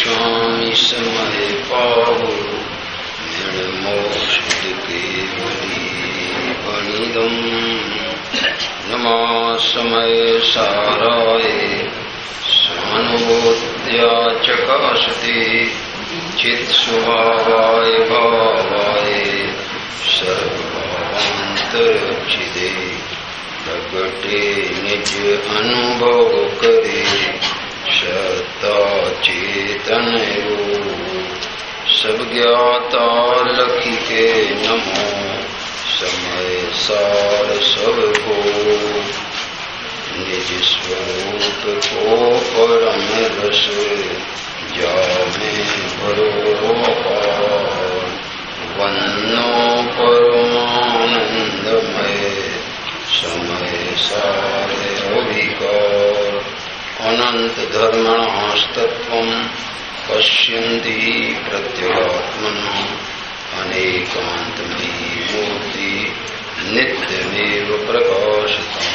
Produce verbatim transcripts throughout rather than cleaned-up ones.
स्वामी समय पाहु निर्मोक्ष केवली वनिदम नमा समय साराय स्वानोद्या चकाशते चित् स्वभावाय भावाय सर्वभावांतरक्षिते प्रगटे निज अनुभव करे सत्ता चेतन सब ज्ञाता लखी के नमो समय सार सबको निज स्वरूप को परम रस जामे भरो वन्नो परमानंदमय समय सारे अभिकार अनंत धर्मणास्तत्वं पश्यन्ति प्रत्यगात्मनः अनेकांतमयी मूर्ति नित्यमेव प्रकाशतम्।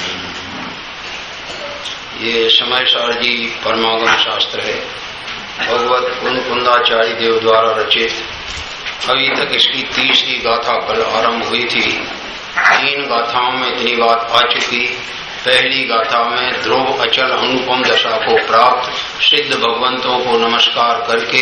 ये समय सार जी परमागम शास्त्र है, भगवत कुंद कुंदाचार्य देव द्वारा रचित। अभी तक इसकी तीसरी गाथा कल आरंभ हुई थी। तीन गाथाओं में इतनी बात आ चुकी। पहली गाथा में ध्रुव अचल अनुपम दशा को प्राप्त सिद्ध भगवंतों को नमस्कार करके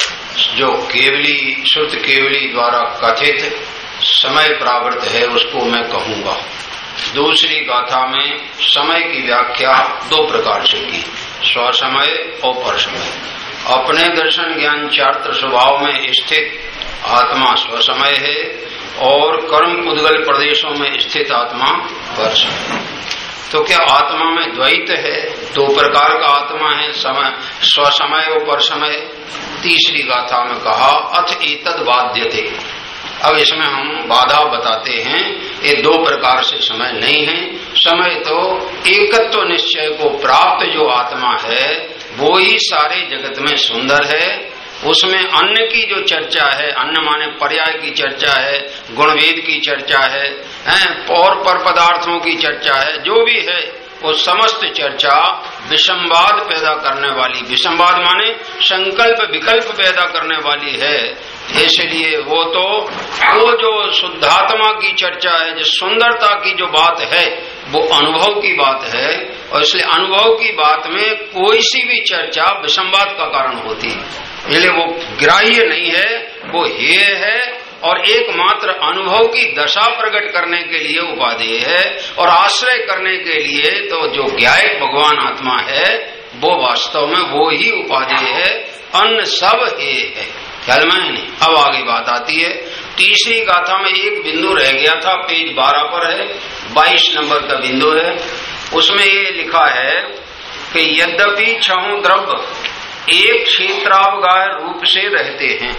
जो केवली श्रुत केवली द्वारा कथित समय प्रावृत है उसको मैं कहूंगा। दूसरी गाथा में समय की व्याख्या दो प्रकार से की, स्वसमय और परसमय। अपने दर्शन ज्ञान चारित्र स्वभाव में स्थित आत्मा स्वसमय है और कर्म पुद्गल प्रदेशों में स्थित आत्मा परसमय। तो क्या आत्मा में द्वैत है? दो प्रकार का आत्मा है, समय स्वसमय और परसमय। तीसरी गाथा में कहा अथ एतद बाध्यते। अब इसमें हम बाधा बताते हैं, ये दो प्रकार से समय नहीं है। समय तो एकत्व निश्चय को प्राप्त जो आत्मा है वो ही सारे जगत में सुंदर है। उसमें अन्न की जो चर्चा है, अन्न माने पर्याय की चर्चा है, गुणवेद की चर्चा है, हैं और पर पदार्थों की चर्चा है, जो भी है वो समस्त चर्चा विषमवाद पैदा करने वाली, विषमवाद माने संकल्प विकल्प पैदा करने वाली है। इसलिए वो तो वो जो शुद्धात्मा की चर्चा है, जो सुंदरता की जो बात है वो अनुभव की बात है, और इसलिए अनुभव की बात में कोई सी भी चर्चा विषमवाद का कारण होती है। इसलिए वो ग्राह्य नहीं है, वो हेय है और एकमात्र अनुभव की दशा प्रकट करने के लिए उपादेय है और आश्रय करने के लिए तो जो ज्ञायक भगवान आत्मा है वो वास्तव में वो ही उपादेय है। अन्य सब हेय है, ख्याल में नहीं। अब आगे बात आती है। तीसरी गाथा में एक बिंदु रह गया था, पेज बारह पर है, बाईस नंबर का बिंदु है। उसमें ये लिखा है कि यद्यपि छहों द्रव्य एक क्षेत्रावगाह रूप से रहते हैं,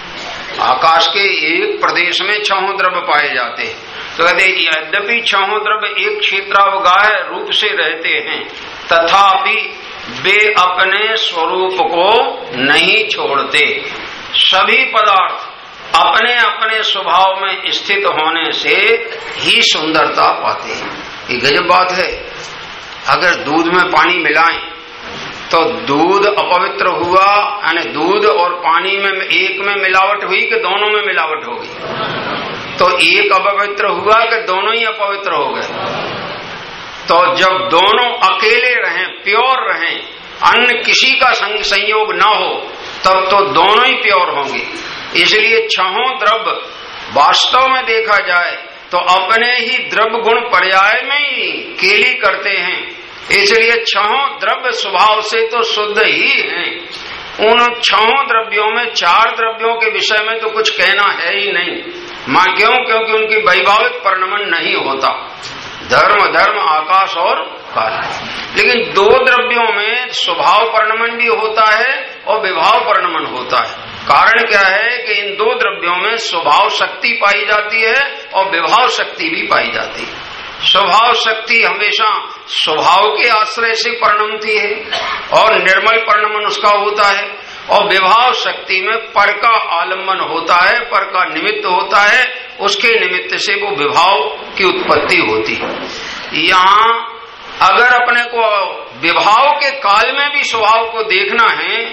आकाश के एक प्रदेश में छहों द्रव्य पाए जाते हैं, तो कहते यद्यपि छहों द्रव्य एक क्षेत्रावगाह रूप से रहते हैं तथापि वे अपने स्वरूप को नहीं छोड़ते। सभी पदार्थ अपने अपने स्वभाव में स्थित होने से ही सुंदरता पाते हैं। ये गजब बात है। अगर दूध में पानी मिलाएं तो दूध अपवित्र हुआ, यानी दूध और पानी में एक में मिलावट हुई कि दोनों में मिलावट हो गई? तो एक अपवित्र हुआ कि दोनों ही अपवित्र हो गए? तो जब दोनों अकेले रहें, प्योर रहें, अन्य किसी का संयोग न हो, तब तो दोनों ही प्योर होंगे। इसलिए छहों द्रव्य वास्तव में देखा जाए तो अपने ही द्रव्य गुण पर्याय में ही केली करते हैं। इसलिए छहों द्रव्य स्वभाव से तो शुद्ध ही हैं। उन छहों द्रव्यों में चार द्रव्यों के विषय में तो कुछ कहना है ही नहीं। मां क्यों? क्योंकि उनकी वैभाविक परिणमन नहीं होता, धर्म धर्म आकाश और काल। लेकिन दो द्रव्यों में स्वभाव परिणमन भी होता है और विभाव परिणमन होता है। कारण क्या है कि इन दो द्रव्यों में स्वभाव शक्ति पाई जाती है और विभाव शक्ति भी पाई जाती है। स्वभाव शक्ति हमेशा स्वभाव के आश्रय से परिणमती है और निर्मल परिणमन उसका होता है, और विभाव शक्ति में पर का आलम्बन होता है, पर का निमित्त होता है, उसके निमित्त से वो विभाव की उत्पत्ति होती है। यहाँ अगर अपने को विभाव के काल में भी स्वभाव को देखना है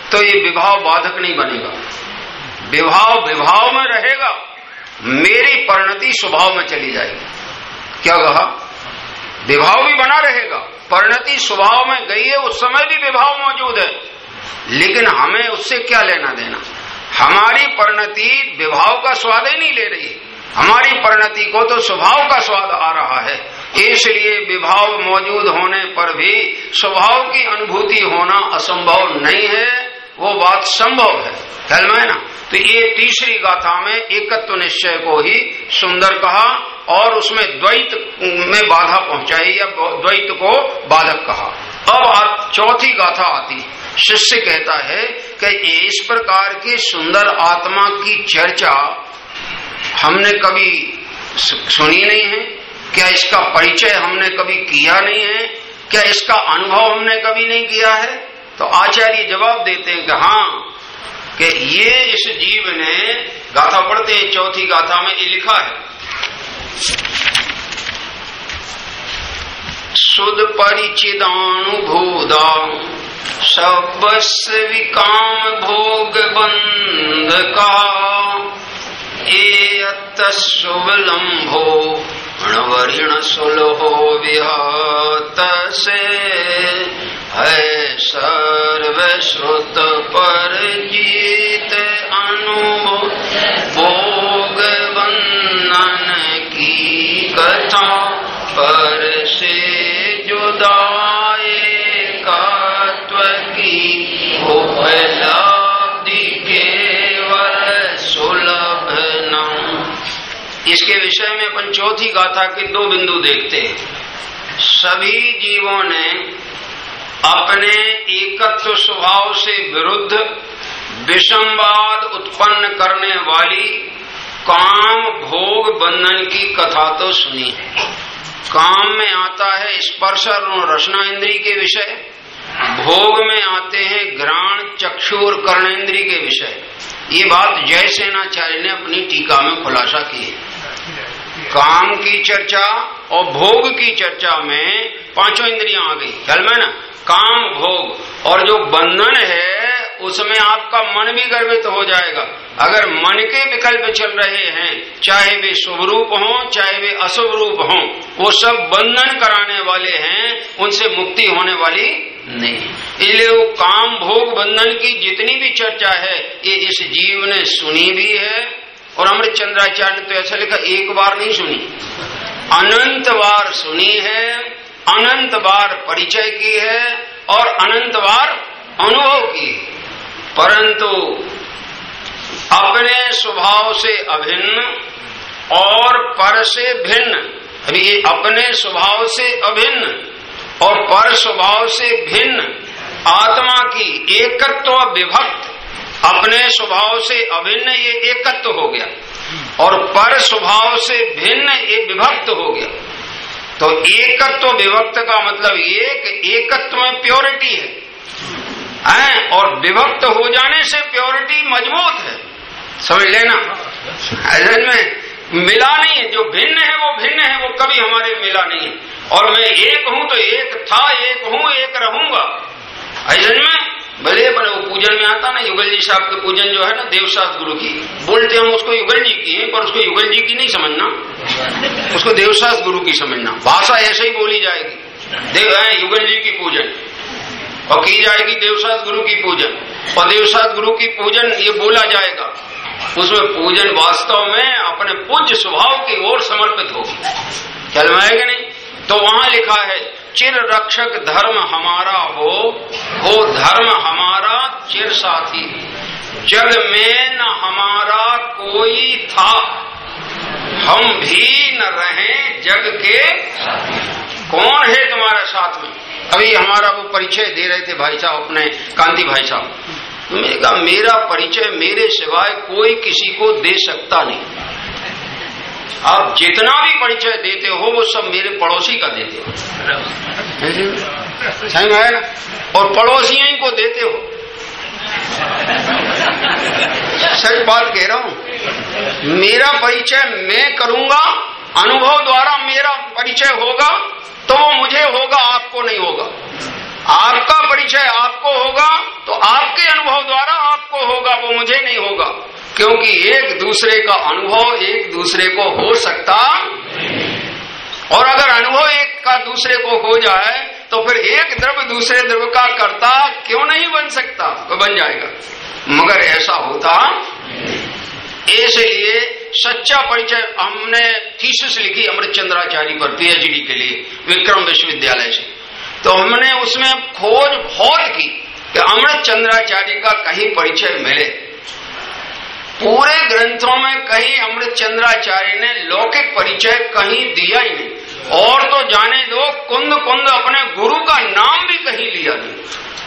तो ये विभाव बाधक नहीं बनेगा। विभाव विभाव में रहेगा, मेरी परिणति स्वभाव में चली जाएगी। क्या कहा? विभाव भी बना रहेगा, परिणति स्वभाव में गई है, उस समय भी विभाव मौजूद है, लेकिन हमें उससे क्या लेना देना। हमारी परिणति विभाव का स्वाद ही नहीं ले रही, हमारी परिणति को तो स्वभाव का स्वाद आ रहा है। इसलिए विभाव मौजूद होने पर भी स्वभाव की अनुभूति होना असंभव नहीं है, वो बात संभव है। ख्याल में है ना? तो ये तीसरी गाथा में एकत्व निश्चय को ही सुंदर कहा और उसमें द्वैत में बाधा पहुंचाई या द्वैत को बाधक कहा। अब चौथी गाथा आती, शिष्य कहता है कि इस प्रकार की सुंदर आत्मा की चर्चा हमने कभी सुनी नहीं है, क्या इसका परिचय हमने कभी किया नहीं है, क्या इसका अनुभव हमने कभी नहीं किया है? तो आचार्य जवाब देते हैं कि हाँ, कि ये इस जीव ने, गाथा पढ़ते हैं चौथी गाथा में ये लिखा है, सुध परिचिदानुभूदा सबस्व विकाम भोग बंध का शुभलंभो ऋण सुलहो विहत से है सर्वश्रुत पर जीत अनुभव भोग बंधन की कथा पर से जुदाए कात्व की उपलब्धि केवल सुलभ न। इसके विषय में अपन चौथी गाथा के दो बिंदु देखते हैं। सभी जीवों ने अपने एकत्व स्वभाव से विरुद्ध विषमवाद उत्पन्न करने वाली काम भोग बंधन की कथा तो सुनी है। काम में आता है स्पर्श और रसना इंद्री के विषय, भोग में आते हैं घ्राण चक्षु और कर्णेंद्री के विषय। ये बात जयसेनाचार्य ने अपनी टीका में खुलासा की है। काम की चर्चा और भोग की चर्चा में पांचों इंद्रियां आ गई, ख्याल में ना? काम भोग और जो बंधन है उसमें आपका मन भी गर्वित हो जाएगा। अगर मन के विकल्प चल रहे हैं, चाहे वे शुभ रूप हों चाहे वे अशुभ रूप हों, वो सब बंधन कराने वाले हैं, उनसे मुक्ति होने वाली नहीं। इसलिए वो काम भोग बंधन की जितनी भी चर्चा है ये इस जीव ने सुनी भी है। और अमृत चंद्राचार्य ने तो ऐसा लिखा, एक बार नहीं सुनी, अनंत बार सुनी है, अनंत बार परिचय की है और अनंत बार अनुभव की है, परंतु अपने स्वभाव से अभिन्न और पर से भिन्न। अभी ये अपने स्वभाव से अभिन्न और पर स्वभाव से भिन्न आत्मा की एकत्व विभक्त, अपने स्वभाव से अभिन्न ये एकत्व हो गया और पर स्वभाव से भिन्न ये विभक्त हो गया। तो एकत्व विभक्त का मतलब ये कि एकत्व में प्योरिटी है, है और विभक्त हो जाने से प्योरिटी मजबूत है, समझ लेना। ऐसे में मिला नहीं है, जो भिन्न है वो भिन्न है, वो कभी हमारे मिला नहीं है। और मैं एक हूं तो एक था, एक हूं एक रहूंगा। ऐसे में भले बने वो पूजन में आता ना, युगल जी साहब के पूजन जो है ना देवशास्त्र गुरु की, बोलते हम उसको युगल जी की है, पर उसको युगल जी की नहीं समझना, उसको देवशास्त्र गुरु की समझना। भाषा ऐसे ही बोली जाएगी, देव है युगल जी की पूजन और की जाएगी देवशास्त्र गुरु की पूजन, और देवशास्त्र गुरु की पूजन ये बोला जाएगा, उसमें पूजन वास्तव में अपने पूज्य स्वभाव की ओर समर्पित होगी। ख्याल में आएगा नहीं? तो वहां लिखा है, चिर रक्षक धर्म हमारा हो, हो धर्म हमारा चिर साथी, जग में न हमारा कोई था, हम भी न रहे जग के। कौन है तुम्हारे साथ में? अभी हमारा वो परिचय दे रहे थे भाई साहब, अपने कांति भाई साहब, मैंने कहा मेरा परिचय मेरे सिवाय कोई किसी को दे सकता नहीं। आप जितना भी परिचय देते हो वो सब मेरे पड़ोसी का देते हो, सही में है ना? और पड़ोसियों ही को देते हो, सच बात कह रहा हूं। मेरा परिचय मैं करूंगा, अनुभव द्वारा मेरा परिचय होगा तो वो मुझे होगा, आपको नहीं होगा। आपका परिचय आपको होगा तो आपके अनुभव होगा वो मुझे नहीं होगा, क्योंकि एक दूसरे का अनुभव एक दूसरे को हो सकता, और अगर अनुभव एक का दूसरे को हो जाए तो फिर एक द्रव्य दूसरे द्रव्य का कर्ता क्यों नहीं बन सकता? तो बन जाएगा, मगर ऐसा होता। इसलिए सच्चा परिचय, हमने थीसिस लिखी अमृतचंद्राचार्य पर पीएचडी के लिए विक्रम विश्वविद्यालय से, तो हमने उसमें खोज बहुत की कि अमृतचंद्राचार्य का कहीं परिचय मिले। पूरे ग्रंथों में कहीं अमृतचंद्राचार्य ने लौकिक परिचय कहीं दिया ही नहीं, और तो जाने दो कुंद कुंद अपने गुरु का नाम भी कहीं लिया नहीं।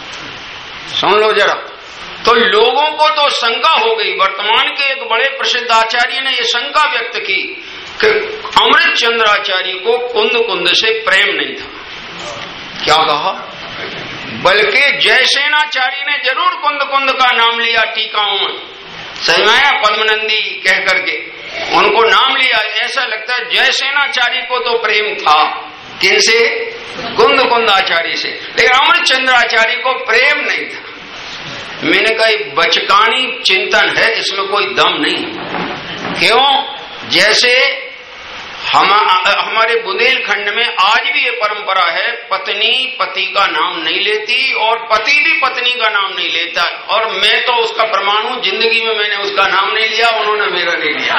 सुन लो जरा, तो लोगों को तो शंका हो गई। वर्तमान के एक बड़े प्रसिद्ध आचार्य ने यह शंका व्यक्त की कि अमृतचंद्राचार्य को कुंद कुंद से प्रेम नहीं था। क्या कहा? बल्कि जयसेनाचार्य ने जरूर कुंद कुंद का नाम लिया टीकाओं में, सही में पद्मनंदी कह करके उनको नाम लिया। ऐसा लगता है जयसेनाचार्य को तो प्रेम था, किनसे? कुंद कुंदाचार्य से, लेकिन अमृतचंद्राचार्य को प्रेम नहीं था। मैंने कहा बचकानी चिंतन है, इसमें कोई दम नहीं। क्यों? जैसे हम हमारे बुंदेलखंड में आज भी ये परंपरा है, पत्नी पति का नाम नहीं लेती और पति भी पत्नी का नाम नहीं लेता, और मैं तो उसका प्रमाण हूं, जिंदगी में मैंने उसका नाम नहीं लिया, उन्होंने मेरा नहीं लिया।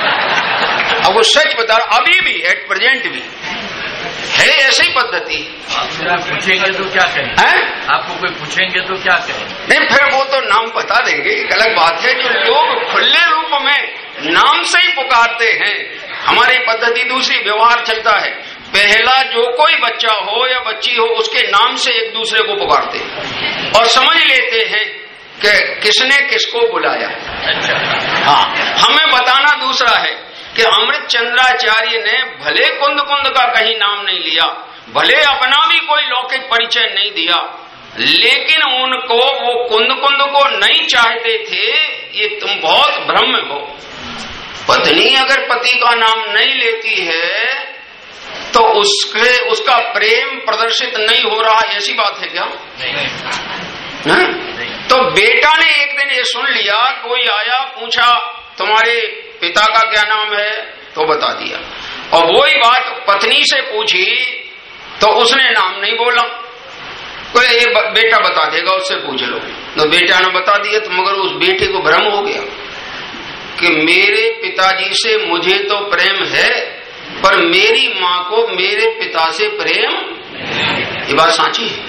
अब वो सच बता रहा, अभी भी एट प्रेजेंट भी है ऐसी पद्धति। आप पूछेंगे तो क्या कहें? है? आपको कोई पूछेंगे तो क्या कहें? नहीं, फिर वो तो नाम बता देंगे, एक अलग बात है। जो लोग खुले रूप में नाम से ही पुकारते हैं, हमारी पद्धति दूसरी, व्यवहार चलता है। पहला जो कोई बच्चा हो या बच्ची हो, उसके नाम से एक दूसरे को पुकारते हैं और समझ लेते हैं कि किसने किसको बुलाया। हाँ, हमें बताना दूसरा है कि अमृतचंद्राचार्य ने भले कुंद कुंद का कहीं नाम नहीं लिया, भले अपना भी कोई लौकिक परिचय नहीं दिया, लेकिन उनको वो कुंद कुंद को नहीं चाहते थे। ये तुम बहुत भ्रम में हो। पत्नी अगर पति का नाम नहीं लेती है तो उसके उसका प्रेम प्रदर्शित नहीं हो रहा, ऐसी बात है क्या? नहीं। तो बेटा ने एक दिन ये सुन लिया, कोई आया पूछा तुम्हारे पिता का क्या नाम है, तो बता दिया, और वही बात पत्नी से पूछी तो उसने नाम नहीं बोला। कोई ये बेटा बता देगा, उससे पूछ लो। तो बेटा ने बता दिया, तो मगर उस बेटे को भ्रम हो गया कि मेरे पिताजी से मुझे तो प्रेम है, पर मेरी माँ को मेरे पिता से प्रेम, ये बात सच्ची है।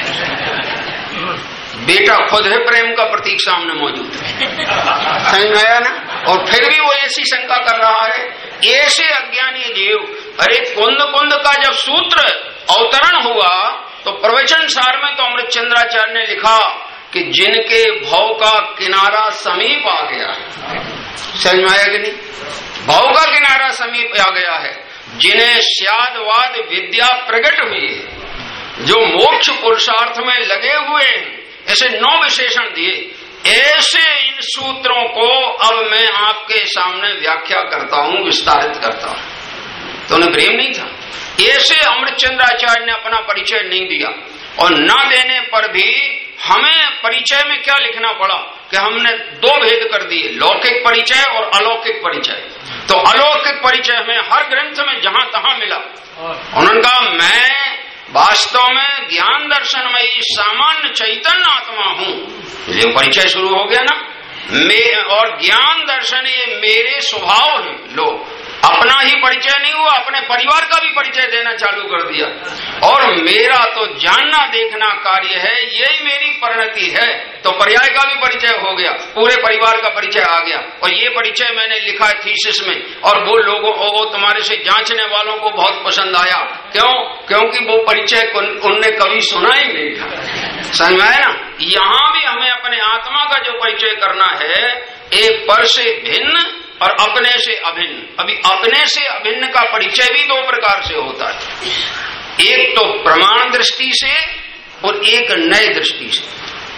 बेटा खुद है प्रेम का प्रतीक सामने मौजूद है, समझ में आया ना? और फिर भी वो ऐसी शंका कर रहा है। ऐसे अज्ञानी जीव, अरे कुंद कुंद का जब सूत्र अवतरण हुआ तो प्रवचन सार में तो अमृतचंद्राचार्य ने लिखा कि जिनके भव का किनारा समीप आ गया, समझ में आया कि नहीं? भव का किनारा समीप आ गया है, जिन्हें स्यादवाद विद्या प्रकट हुई है, जो मोक्ष पुरुषार्थ में लगे हुए हैं, ऐसे नौ विशेषण दिए। ऐसे इन सूत्रों को अब मैं आपके सामने व्याख्या करता हूं, विस्तारित करता हूं। तो उन्हें प्रेम नहीं था। ऐसे अमृतचंद्राचार्य ने अपना परिचय नहीं दिया, और न देने पर भी हमें परिचय में क्या लिखना पड़ा कि हमने दो भेद कर दिए, लौकिक परिचय और अलौकिक परिचय। तो अलौकिक परिचय हमें हर ग्रंथ में जहां तहां मिला। उन्होंने कहा मैं वास्तव में ज्ञान दर्शनमयी सामान्य चैतन्य आत्मा हूं, ये परिचय शुरू हो गया ना। मैं और ज्ञान दर्शन ये मेरे स्वभाव है। लो, अपना ही परिचय नहीं हुआ, अपने परिवार का भी परिचय देना चालू कर दिया। और मेरा तो जानना देखना कार्य है, यही मेरी परिणति है। तो पर्याय का भी परिचय हो गया, पूरे परिवार का परिचय आ गया। और ये परिचय मैंने लिखा है थीसिस में, और वो लोगों वो तुम्हारे से जांचने वालों को बहुत पसंद आया। क्यों? क्योंकि वो परिचय उनने कभी सुना ही नहीं था। समझ में आया ना? यहाँ भी हमें अपने आत्मा का जो परिचय करना है, एक पर से भिन्न और अपने से अभिन्न। अभी अपने से अभिन्न का परिचय भी दो प्रकार से होता है, एक तो प्रमाण दृष्टि से और एक नए दृष्टि से।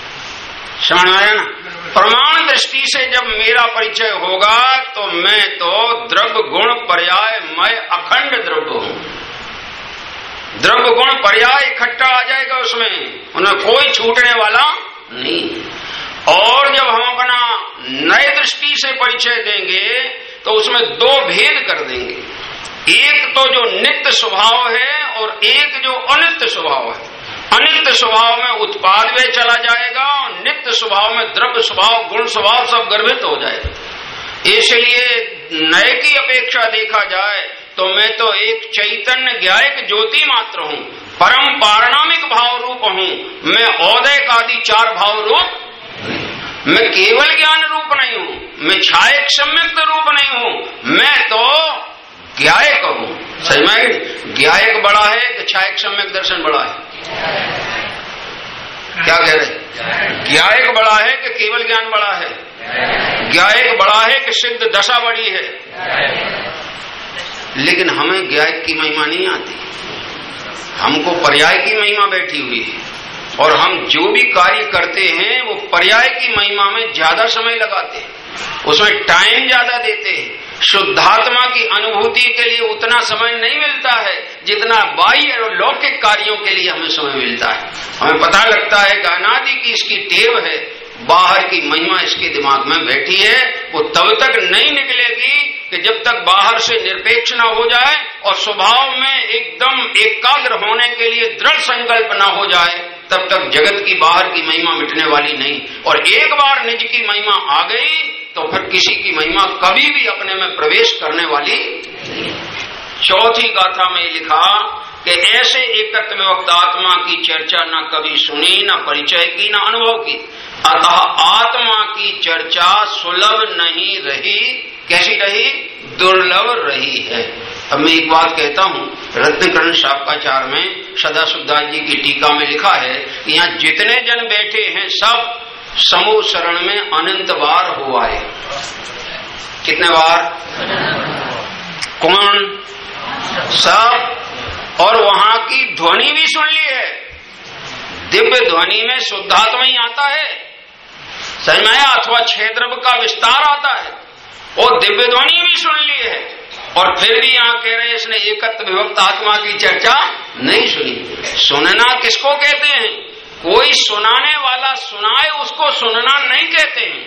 समझ आया ना? प्रमाण दृष्टि से जब मेरा परिचय होगा तो मैं तो द्रव्य गुण पर्याय मैं अखंड द्रव्य हूं। द्रव्य गुण पर्याय इकट्ठा आ जाएगा उसमें, उन्हें कोई छूटने वाला नहीं। और जब हम अपना नए दृष्टि से परिचय देंगे तो उसमें दो भेद कर देंगे। एक तो जो नित्य स्वभाव है और एक जो अनित्य स्वभाव है। अनित्य स्वभाव में उत्पाद व्यय चला जाएगा और नित्य स्वभाव में द्रव्य स्वभाव, गुण स्वभाव सब गर्भित हो जाएगा। इसलिए नए की अपेक्षा देखा जाए तो मैं तो एक चैतन्य ज्ञायक ज्योति मात्र हूँ, परम पारणामिक भाव रूप हूँ। मैं औदयक आदि चार भाव रूप, मैं केवल ज्ञान रूप नहीं हूँ, मैं छायक सम्यक्त रूप नहीं हूँ, मैं तो ज्ञायक हूँ। सही में ज्ञायक बड़ा है कि छायक सम्यक दर्शन बड़ा है? क्या कह रहे? ज्ञायक बड़ा है कि केवल ज्ञान बड़ा है? ज्ञायक बड़ा है कि सिद्ध दशा बड़ी है? लेकिन हमें ज्ञायक की महिमा नहीं आती, हमको पर्याय की महिमा बैठी हुई है और हम जो भी कार्य करते हैं वो पर्याय की महिमा में ज्यादा समय लगाते हैं, उसमें टाइम ज्यादा देते हैं। शुद्धात्मा की अनुभूति के लिए उतना समय नहीं मिलता है जितना बाह्य और लौकिक कार्यों के लिए हमें समय मिलता है। हमें पता लगता है कि अनादि की इसकी टेव है, बाहर की महिमा इसके दिमाग में बैठी है, वो तब तक नहीं निकलेगी कि जब तक बाहर से निरपेक्ष न हो जाए और स्वभाव में एकदम एकाग्र होने के लिए दृढ़ संकल्प न हो जाए, तब तक जगत की बाहर की महिमा मिटने वाली नहीं। और एक बार निज की महिमा आ गई तो फिर किसी की महिमा कभी भी अपने में प्रवेश करने वाली नहीं। चौथी गाथा में लिखा कि ऐसे एकत्व वक्त आत्मा की चर्चा न कभी सुनी, न परिचय की, न अनुभव की, अतः आत्मा की चर्चा सुलभ नहीं रही। कैसी रही? दुर्लभ रही है। अब मैं एक बात कहता हूँ, रत्नकरण शाकाचार में सदा सुखदास जी की टीका में लिखा है कि यहाँ जितने जन बैठे हैं सब समूह शरण में अनंत बार हो आए। कितने बार? कौन? सब। और वहां की ध्वनि भी सुन ली है, दिव्य ध्वनि में शुद्धात्मा ही आता है, सही में, अथवा क्षेत्र का विस्तार आता है, और दिव्य ध्वनि भी सुन ली है। और फिर भी यहाँ कह रहे इसने एकत्व विभक्त आत्मा की चर्चा नहीं सुनी। सुनना किसको कहते हैं? कोई सुनाने वाला सुनाए उसको सुनना नहीं कहते हैं,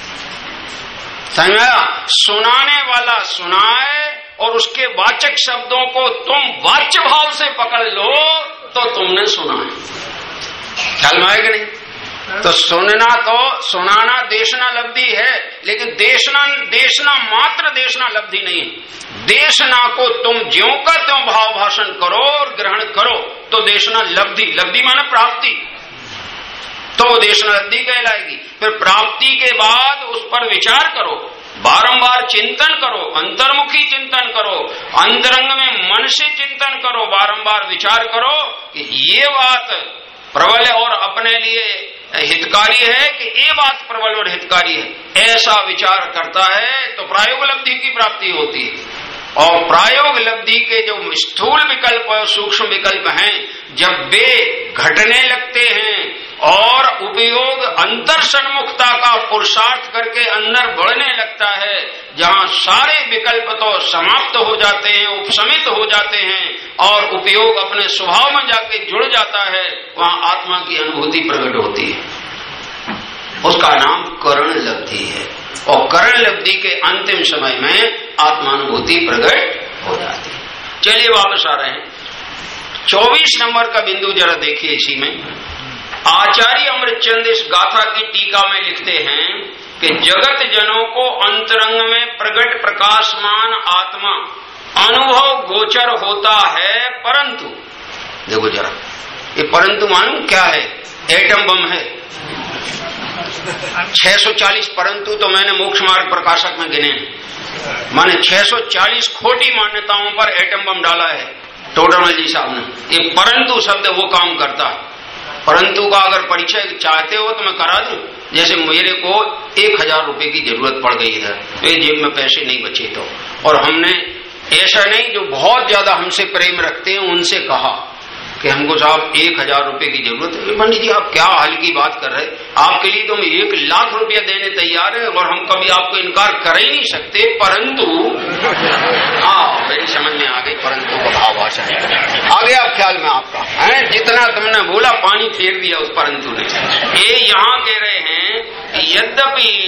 समझा? सुनाने वाला सुनाए और उसके वाचक शब्दों को तुम वाच्य भाव से पकड़ लो तो तुमने सुना है। ख्याल में आए कि नहीं? तो सुनना तो सुनाना देशना लब्धि है, लेकिन देशना देशना मात्र देशना लब्धि नहीं है। देशना को तुम ज्यों का त्यों भाव भाषण करो और ग्रहण करो तो देशना लब्धि, लब्धि माने प्राप्ति, तो देशना लब्धि कहलाएगी। फिर प्राप्ति के बाद उस पर विचार करो, बारंबार चिंतन करो, अंतर्मुखी चिंतन करो, अंतरंग में मन से चिंतन करो, बारंबार विचार करो कि ये बात प्रबल और अपने लिए हितकारी है कि ये बात प्रबल और हितकारी है, ऐसा विचार करता है तो प्रायोग लब्धि की प्राप्ति होती है। और प्रायोग लब्धि के जो स्थूल विकल्प और सूक्ष्म विकल्प हैं, जब वे घटने लगते हैं और उपयोग अंतर सन्मुखता का पुरुषार्थ करके अंदर बढ़ने लगता है, जहां सारे विकल्प तो समाप्त हो जाते हैं, उपशमित हो जाते हैं और उपयोग अपने स्वभाव में जाके जुड़ जाता है, वहां आत्मा की अनुभूति प्रकट होती है। उसका नाम करण लब्धि है। और करण लब्धि के अंतिम समय में आत्मानुभूति प्रकट हो जाती है। चलिए वापस आ रहे हैं, चौबीस नंबर का बिंदु जरा देखिए। इसी में आचार्य अमृतचंद इस गाथा की टीका में लिखते हैं कि जगत जनों को अंतरंग में प्रकट प्रकाशमान आत्मा अनुभव गोचर होता है, परंतु देखो जरा ये परंतु मालूम क्या है? एटम बम है। छह सौ चालीस परंतु तो मैंने मोक्ष मार्ग प्रकाशक में गिने हैं, माने छह सौ चालीस खोटी मान्यताओं पर एटम बम डाला है टोडरमल जी साहब ने। ये परंतु शब्द वो काम करता है। परंतु का अगर परिचय चाहते हो तो मैं करा दूं। जैसे मेरे को एक हजार रुपए की जरूरत पड़ गई इधर, तो जेब में पैसे नहीं बचे तो, और हमने ऐसा नहीं जो बहुत ज्यादा हमसे प्रेम रखते हैं उनसे कहा कि हमको साहब एक हजार रुपए की जरूरत है। पंडित जी आप क्या हाल की बात कर रहे हैं, आपके लिए तो हम एक लाख रुपया देने तैयार है और हम कभी आपको इनकार कर ही नहीं सकते, परंतु हाँ मेरी समझ में आ गई, परंतु का भाव भाषा है आ गया ख्याल में आपका है। जितना तुमने बोला पानी फेर दिया उस परंतु ने। ये यहाँ कह रहे हैं कि यद्यपि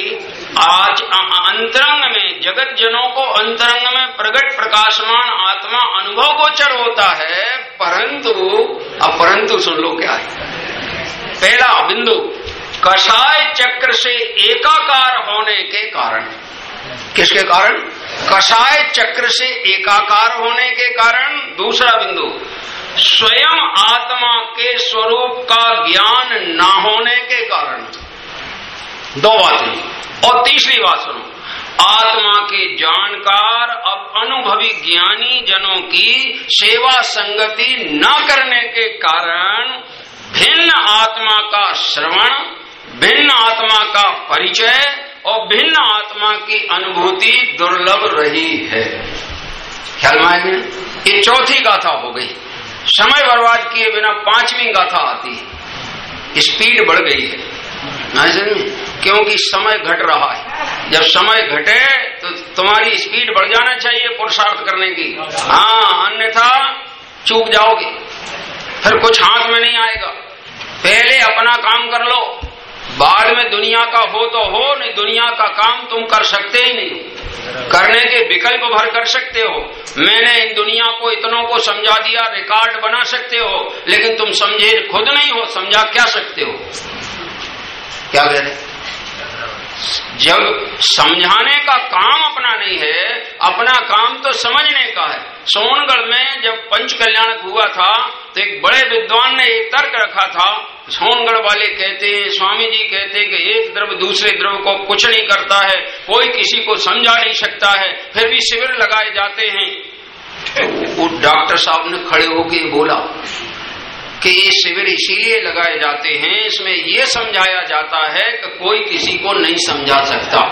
आज अंतरंग में जगत जनों को अंतरंग में प्रकट प्रकाशमान आत्मा अनुभव गोचर होता है, परंतु अब परंतु सुन लो क्या है। पहला बिंदु, कषाय चक्र से एकाकार होने के कारण। किसके कारण? कषाय चक्र से एकाकार होने के कारण। दूसरा बिंदु, स्वयं आत्मा के स्वरूप का ज्ञान न होने के कारण। दो बातें। और तीसरी बात सुनो, आत्मा के जानकार अब अनुभवी ज्ञानी जनों की सेवा संगति न करने के कारण भिन्न आत्मा का श्रवण, भिन्न आत्मा का परिचय और भिन्न आत्मा की अनुभूति दुर्लभ रही है। ख्याल में आएंगे? ये चौथी गाथा हो गई। समय बर्बाद किए बिना पांचवी गाथा आती है। स्पीड बढ़ गई है, क्योंकि समय घट रहा है। जब समय घटे तो तुम्हारी स्पीड बढ़ जाना चाहिए पुरुषार्थ करने की। हाँ, अन्यथा चूक जाओगे, फिर कुछ हाथ में नहीं आएगा। पहले अपना काम कर लो, बाद में दुनिया का हो तो हो, नहीं दुनिया का काम तुम कर सकते ही नहीं। करने के विकल्प भर कर सकते हो। मैंने इन दुनिया को इतनों को समझा दिया, रिकॉर्ड बना सकते हो, लेकिन तुम समझे खुद नहीं हो, समझा क्या सकते हो? क्या कह रहे? जब समझाने का काम अपना नहीं है, अपना काम तो समझने का है। सोनगढ़ में जब पंच कल्याण हुआ था तो एक बड़े विद्वान ने एक तर्क रखा था। सोनगढ़ वाले कहते हैं, स्वामी जी कहते हैं कि एक द्रव्य दूसरे द्रव्य को कुछ नहीं करता है, कोई किसी को समझा नहीं सकता है, फिर भी शिविर लगाए जाते हैं। वो डॉक्टर साहब ने खड़े होकर बोला कि ये शिविर इसीलिए लगाए जाते हैं, इसमें ये समझाया जाता है कि कोई किसी को नहीं समझा सकता।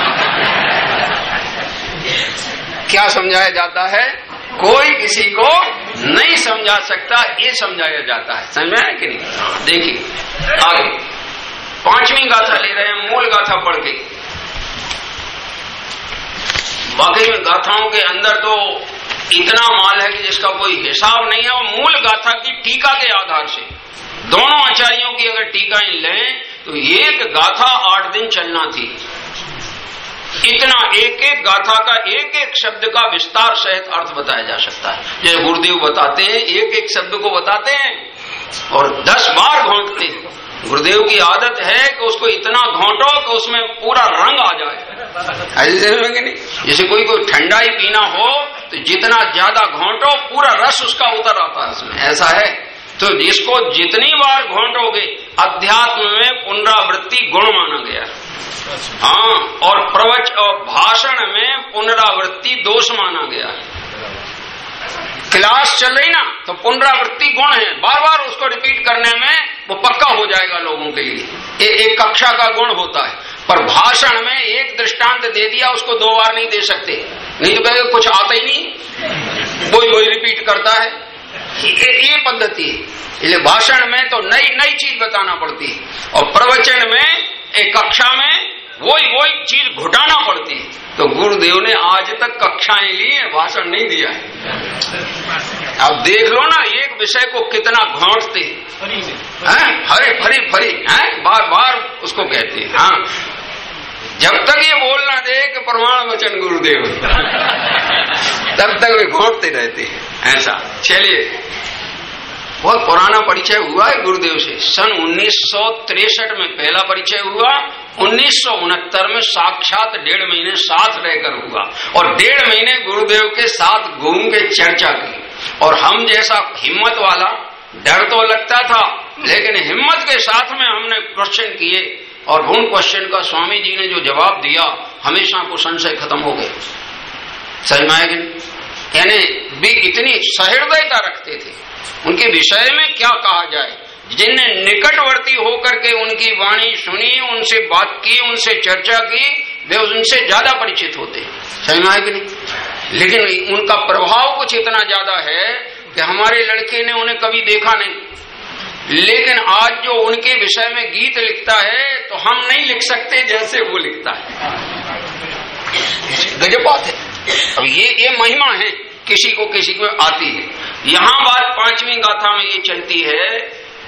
क्या समझाया जाता है? कोई किसी को नहीं समझा सकता, ये समझाया जाता है। समझ में आया कि नहीं? देखिए आगे पांचवी गाथा ले रहे हैं, मूल गाथा पढ़ के। बाकी में गाथाओं के अंदर तो इतना माल है कि जिसका कोई हिसाब नहीं है। और मूल गाथा की टीका के आधार से दोनों आचार्यों की अगर टीकाएं लें तो एक गाथा आठ दिन चलना थी। इतना एक एक गाथा का एक एक शब्द का विस्तार सहित अर्थ बताया जा सकता है। जैसे गुरुदेव बताते हैं, एक एक शब्द को बताते हैं और दस बार घोंटते हैं। गुरुदेव की आदत है कि उसको इतना घोंटो कि उसमें पूरा रंग आ जाए। ऐसे नहीं, जैसे कोई कोई ठंडा ही पीना हो तो जितना ज्यादा घोंटो पूरा रस उसका उतर आता है उसमें, ऐसा है। तो जिसको जितनी बार घोंटोगे, अध्यात्म में पुनरावृत्ति गुण माना गया। हाँ, और प्रवच और भाषण में पुनरावृत्ति दोष माना गया। क्लास चल रही ना तो पुनरावृत्ति गुण है, बार बार उसको रिपीट करने में वो पक्का हो जाएगा लोगों के लिए। ए, एक कक्षा का गुण होता है। पर भाषण में एक दृष्टांत दे दिया, उसको दो बार नहीं दे सकते, नहीं तो कहेंगे कुछ आता ही नहीं, वही वही रिपीट करता है। ये, ये पद्धति है। इसलिए भाषण में तो नई नई चीज बताना पड़ती है और प्रवचन में एक कक्षा में वही वही चीज घुटाना पड़ती है। तो गुरुदेव ने आज तक कक्षाएं ली है, भाषण नहीं दिया है। अब देख लो ना, एक विषय को कितना घोंटते हैं, हरे फरी फरी हैं, बार बार उसको कहते हैं। हाँ, जब तक ये बोलना दे कि प्रमाण वचन गुरुदेव तब तक वे घोंटते रहते हैं। ऐसा चलिए, बहुत पुराना परिचय हुआ है गुरुदेव से। सन उन्नीस सौ तिरसठ में पहला परिचय हुआ, उन्नीस सौ उनहत्तर में साक्षात डेढ़ महीने साथ रहकर हुआ और डेढ़ महीने गुरुदेव के साथ घूम के चर्चा की। और हम जैसा हिम्मत वाला, डर तो लगता था लेकिन हिम्मत के साथ में हमने क्वेश्चन किए और उन क्वेश्चन का स्वामी जी ने जो जवाब दिया, हमेशा को संशय खत्म हो गए। सही में, यानी भी इतनी सहृदयता रखते थे। उनके विषय में क्या कहा जाए, जिनने निकटवर्ती होकर के उनकी वाणी सुनी, उनसे बात की, उनसे चर्चा की, वे उनसे ज्यादा परिचित होते हैं। सही में है कि नहीं? लेकिन उनका प्रभाव कुछ इतना ज्यादा है कि हमारे लड़के ने उन्हें कभी देखा नहीं, लेकिन आज जो उनके विषय में गीत लिखता है तो हम नहीं लिख सकते जैसे वो लिखता है। गजब बात है। अब ये ये महिमा है, किसी को किसी को आती है। यहां बात पांचवी गाथा में ये चलती है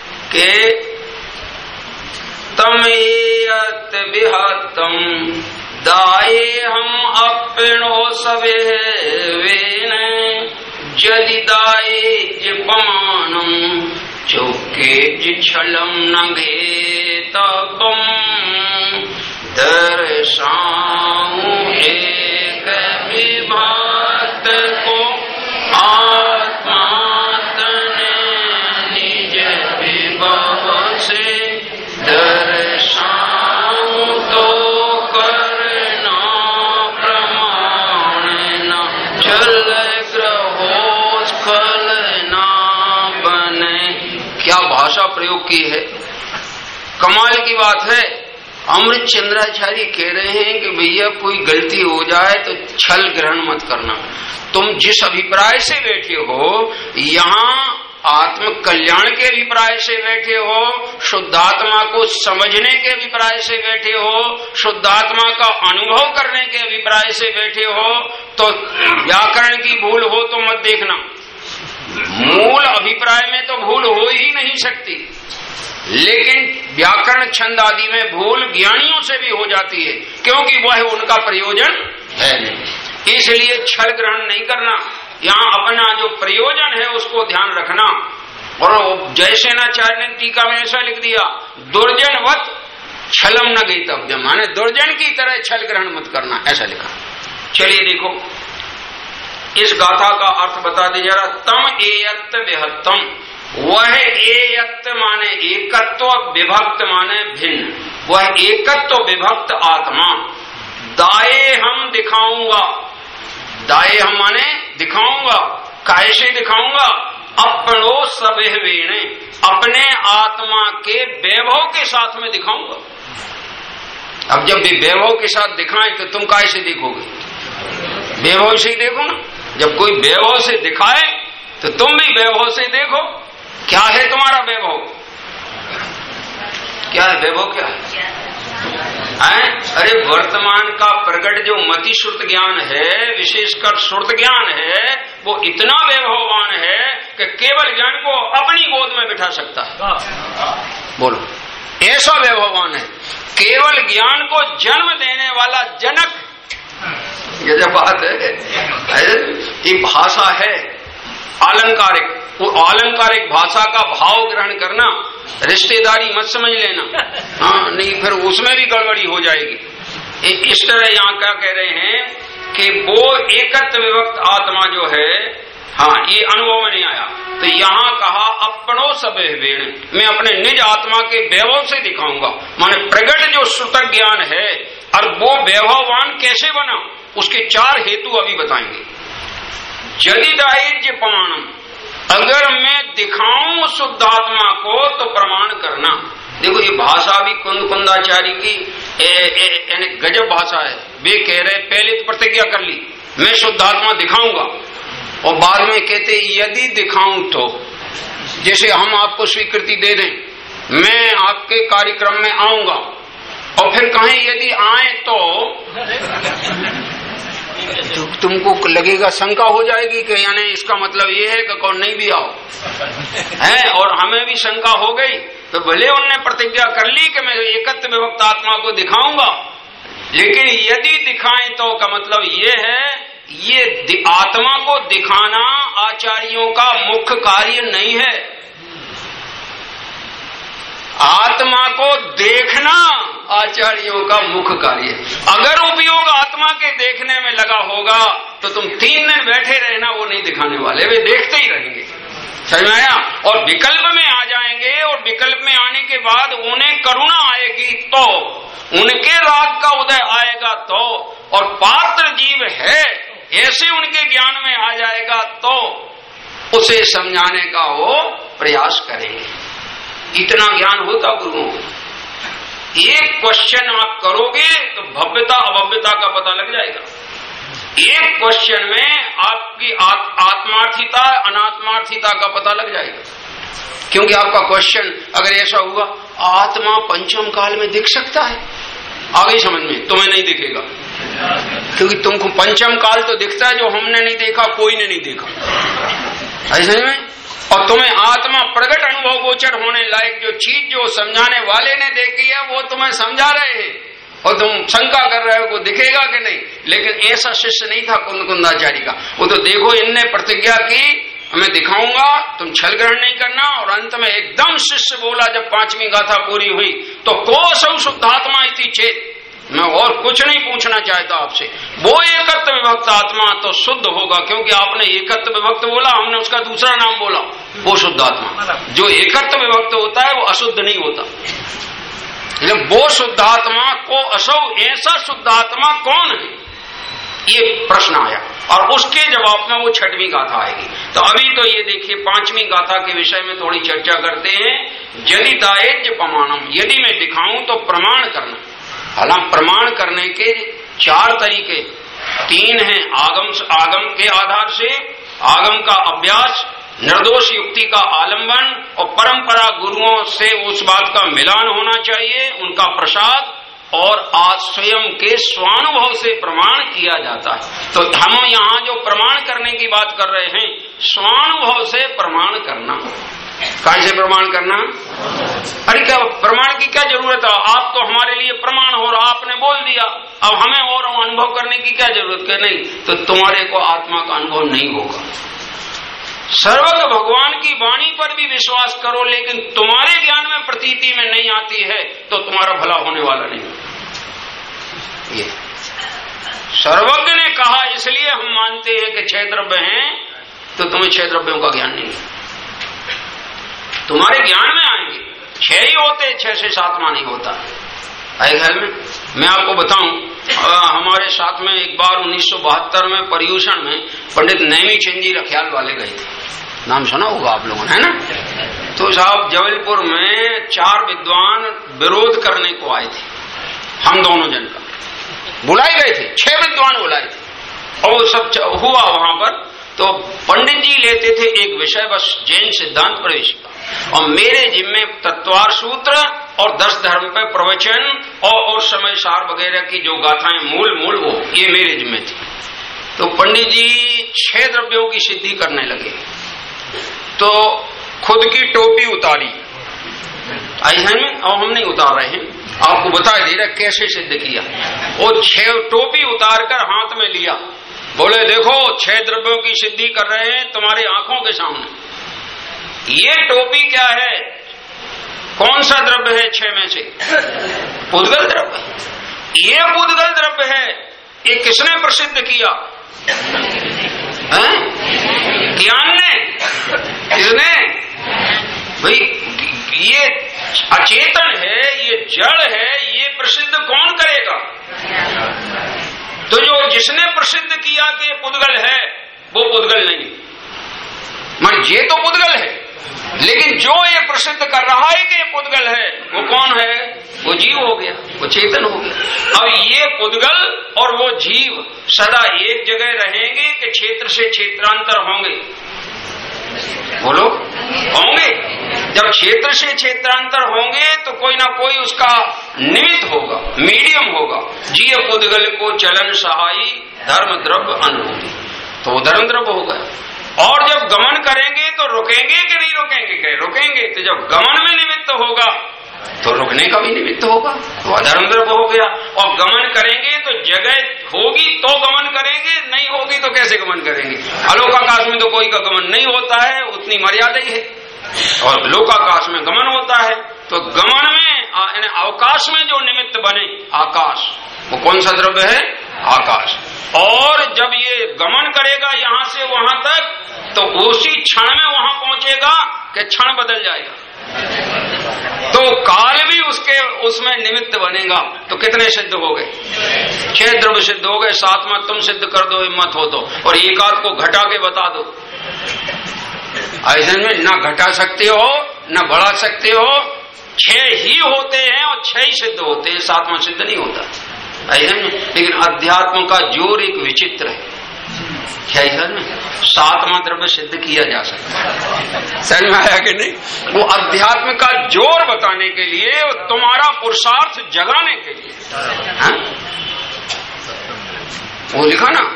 कि तमेयत विहतम दाये हम अपनो सबे वेन जदि दाये जिपमानम चौके जिछलम नगे तबम दर्शाऊं एक विभक्त को आत्मा तने निज विभव से दर्शाऊं तो करना प्रमाण न चल ग्रहो स्खल ना बने। क्या भाषा प्रयोग की है, कमाल की बात है। अमृत चंद्राचार्य कह रहे हैं कि भैया कोई गलती हो जाए तो छल ग्रहण मत करना। तुम जिस अभिप्राय से बैठे हो, यहाँ आत्म कल्याण के अभिप्राय से बैठे हो, शुद्धात्मा को समझने के अभिप्राय से बैठे हो, शुद्धात्मा का अनुभव करने के अभिप्राय से बैठे हो, तो व्याकरण की भूल हो तो मत देखना। मूल अभिप्राय में तो भूल हो ही नहीं सकती, लेकिन व्याकरण छंद आदि में भूल ज्ञानियों से भी हो जाती है, क्योंकि वह उनका प्रयोजन है नहीं। इसलिए छल ग्रहण नहीं करना, यहाँ अपना जो प्रयोजन है उसको ध्यान रखना। और जयसेनाचार्य ने टीका में ऐसा लिख दिया, दुर्जनवत छलम न गीतव्यम, माने दुर्जन की तरह छल ग्रहण मत करना, ऐसा लिखा। चलिए देखो इस गाथा का अर्थ बता दे जरा। तम एयत्त विहत्तम, वह एयत्त माने एकत्व, विभक्त माने भिन्न, वह एकत्व विभक्त आत्मा दाये हम दिखाऊंगा। दाये हम माने दिखाऊंगा, कैसे दिखाऊंगा? अपनो सबे वेणे, अपने आत्मा के वैभव के साथ में दिखाऊंगा। अब जब भी वैभव के साथ दिखाएं तो तुम कैसे देखोगे? वैभव से ही देखो ना। जब कोई वैभव से दिखाए तो तुम भी वैभव से देखो। क्या है तुम्हारा वैभव? क्या है वैभव? क्या है? हैं? अरे वर्तमान का प्रकट जो मति श्रुत ज्ञान है, विशेषकर श्रुत ज्ञान है, वो इतना वैभववान है कि केवल ज्ञान को अपनी गोद में बिठा सकता है। बोलो, ऐसा वैभववान है। केवल ज्ञान को जन्म देने वाला जनक, ये जो बात है, ये भाषा है अलंकारिक। वो अलंकारिक भाषा का भाव ग्रहण करना, रिश्तेदारी मत समझ लेना, हाँ नहीं फिर उसमें भी गड़बड़ी हो जाएगी। इस तरह यहाँ क्या कह रहे हैं कि वो एकत्व विभक्त आत्मा जो है, हाँ ये अनुभव में नहीं आया, तो यहाँ कहा अपनो सबे वेण, मैं अपने निज आत्मा के वैभव से दिखाऊंगा। माने प्रगट जो श्रुत ज्ञान है, और वो वैभववान कैसे बना, उसके चार हेतु अभी बताएंगे। यदि दायिज्य प्रमाणम, अगर मैं दिखाऊं शुद्धात्मा को तो प्रमाण करना। देखो ये भाषा भी कुंद कुंदाचार्य की यानी गजब भाषा है। वे कह रहे पहले तो प्रतिज्ञा कर ली मैं शुद्धात्मा दिखाऊंगा, और बाद में कहते यदि दिखाऊं तो, जैसे हम आपको स्वीकृति दे दें मैं आपके कार्यक्रम में आऊंगा, और फिर कहें यदि आए तो, तो तुमको लगेगा, शंका हो जाएगी कि यानी इसका मतलब ये है कि कौन नहीं भी आओ है, और हमें भी शंका हो गई। तो भले उनने प्रतिज्ञा कर ली कि मैं एकत्व विभक्त आत्मा को दिखाऊंगा, लेकिन यदि दिखाएं तो का मतलब ये है, ये आत्मा को दिखाना आचार्यों का मुख्य कार्य नहीं है। आत्मा को देखना आचार्यों का मुख्य कार्य है। अगर उपयोग आत्मा के देखने में लगा होगा तो तुम तीन दिन बैठे रहना, वो नहीं दिखाने वाले, वे देखते ही रहेंगे। समझ में आया? और विकल्प में आ जाएंगे, और विकल्प में आने के बाद उन्हें करुणा आएगी तो, उनके राग का उदय आएगा तो, और पात्र जीव है ऐसे उनके ज्ञान में आ जाएगा तो उसे समझाने का वो प्रयास करेंगे। इतना ज्ञान होता गुरुओं को। एक क्वेश्चन आप करोगे तो भव्यता अभव्यता का पता लग जाएगा। एक क्वेश्चन में आपकी आत्मार्थिता अनात्मार्थिता का पता लग जाएगा, क्योंकि आपका क्वेश्चन अगर ऐसा हुआ आत्मा पंचम काल में दिख सकता है, आ गई समझ में? तुम्हें नहीं दिखेगा, क्योंकि तुमको पंचम काल तो दिखता है जो हमने नहीं देखा, कोई ने नहीं देखा, ऐसे में। और तुम्हें आत्मा प्रगट अनुभव गोचर होने लायक जो चीज जो समझाने वाले ने देखी है वो तुम्हें समझा रहे हैं, और तुम शंका कर रहे हो को दिखेगा कि नहीं। लेकिन ऐसा शिष्य नहीं था कुंद कुंदाचारी का। वो तो देखो इनने प्रतिज्ञा की मैं दिखाऊंगा, तुम छल ग्रहण नहीं करना। और अंत में एकदम शिष्य बोला जब पांचवी गाथा पूरी हुई तो कोसौ शुद्धात्मा इति चेत, मैं और कुछ नहीं पूछना चाहता आपसे। वो एकत्व विभक्त आत्मा तो शुद्ध होगा, क्योंकि आपने एकत्व विभक्त बोला, हमने उसका दूसरा नाम बोला, वो शुद्ध आत्मा। जो एकत्व विभक्त होता है वो अशुद्ध नहीं होता। वो शुद्धात्मा को असौ, ऐसा शुद्धात्मा कौन है, ये प्रश्न आया। और उसके जवाब में वो छठवीं गाथा आएगी। तो अभी तो ये देखिए पांचवीं गाथा के विषय में थोड़ी चर्चा करते हैं। यदि दायज प्रमाणम, यदि मैं दिखाऊं तो प्रमाण करना। हालांकि प्रमाण करने के चार तरीके, तीन हैं, आगम आगम के आधार से, आगम का अभ्यास, निर्दोष युक्ति का आलंबन और परंपरा गुरुओं से उस बात का मिलान होना चाहिए, उनका प्रसाद, और आज स्वयं के स्वानुभव से प्रमाण किया जाता है। तो हम यहाँ जो प्रमाण करने की बात कर रहे हैं, स्वानुभव से प्रमाण करना। कैसे प्रमाण करना? अरे क्या प्रमाण की क्या जरूरत है? आप तो हमारे लिए प्रमाण हो रहा, आपने बोल दिया, अब हमें और अनुभव करने की क्या जरूरत है? नहीं, तो तुम्हारे को आत्मा का अनुभव नहीं होगा। सर्वज्ञ भगवान की वाणी पर भी विश्वास करो, लेकिन तुम्हारे ज्ञान में प्रतीति में नहीं आती है तो तुम्हारा भला होने वाला नहीं। ये सर्वज्ञ ने कहा, इसलिए हम मानते हैं कि छह द्रव्य हैं, तो तुम्हें छह द्रव्यों का ज्ञान नहीं है। तुम्हारे ज्ञान में आएंगे, छह ही होते, छह से सातवां नहीं होता। आए ख्याल में? मैं आपको बताऊं, हमारे साथ में एक बार उन्नीस सौ बहत्तर में पर्यूषण में पंडित नैमी चंद जी रखियाल वाले गए थे, नाम सुना होगा आप लोगों ने, है ना? तो साहब जबलपुर में चार विद्वान विरोध करने को आए थे, हम दोनों जन का बुलाए गए थे, छह विद्वान बुलाए थे। और सब हुआ वहां पर, तो पंडित जी लेते थे एक विषय बस, जैन सिद्धांत प्रवेश का, और मेरे जिम्मे तत्वार सूत्र और दस धर्म पे प्रवचन और, और समय सार वगैरह की जो गाथाएं मूल मूल वो ये मेरे जिम्मे थी। तो पंडित जी छह द्रव्यों की सिद्धि करने लगे, तो खुद की टोपी उतारी, आई है में, और हम नहीं उतार रहे हैं, आपको बता दे रहा कैसे सिद्ध किया। और छह टोपी उतार कर हाथ में लिया, बोले देखो छह द्रव्यों की सिद्धि कर रहे हैं तुम्हारी आंखों के सामने। ये टोपी क्या है? कौन सा द्रव्य है छह में से? पुद्गल द्रव्य। ये पुद्गल द्रव्य है, ये किसने प्रसिद्ध किया? हैं? ज्ञान ने? किसने? भाई ये अचेतन है, ये जड़ है, ये प्रसिद्ध कौन करेगा? तो जो जिसने प्रसिद्ध किया कि ये पुद्गल है, वो पुद्गल नहीं, मन ये तो पुद्गल है, लेकिन जो ये प्रसिद्ध कर रहा है कि ये पुद्गल है, वो कौन है? वो जीव हो गया, वो चेतन हो गया। अब ये पुद्गल और वो जीव सदा एक जगह रहेंगे कि क्षेत्र से क्षेत्रांतर होंगे? बोलो, होंगे। जब क्षेत्र से क्षेत्रांतर होंगे तो कोई ना कोई उसका निमित्त होगा, मीडियम होगा। जीव पुद्गल को चलन सहाई धर्म द्रव्य अनुभूति, तो वो धर्म द्रव्य होगा। और जब गमन करेंगे तो रुकेंगे कि नहीं रुकेंगे? कहे रुकेंगे। तो जब गमन में निमित्त होगा तो रुकने का भी निमित्त होगा, वह धर्म द्रव्य हो गया। और गमन करेंगे तो जगह होगी तो गमन करेंगे, नहीं होगी तो कैसे गमन करेंगे? अलोकाकाश में तो कोई का गमन नहीं होता है, उतनी मर्यादा ही है, और लोकाकाश में गमन होता है। तो गमन में यानी अवकाश में जो निमित्त बने, आकाश, वो कौन सा द्रव्य है? आकाश। और जब ये गमन करेगा यहां से वहां तक, तो उसी क्षण में वहां पहुंचेगा कि क्षण बदल जाएगा, तो काल भी उसके उसमें निमित्त बनेगा। तो कितने सिद्ध हो गए? छह द्रव्य सिद्ध हो गए। साथ में तुम सिद्ध कर दो, हिम्मत हो तो, और एक आध को घटा के बता दो। ऐसे में न घटा सकते हो न बढ़ा सकते हो, छह ही होते हैं और छह ही सिद्ध होते हैं, सातवां सिद्ध नहीं होता। ऐसे में लेकिन अध्यात्म का जोर एक विचित्र है, क्या में सातवां द्रव्य सिद्ध किया जा सकता है। समझ में आया कि नहीं? वो अध्यात्म का जोर बताने के लिए और तुम्हारा पुरुषार्थ जगाने के लिए। हा? वो लिखा ना,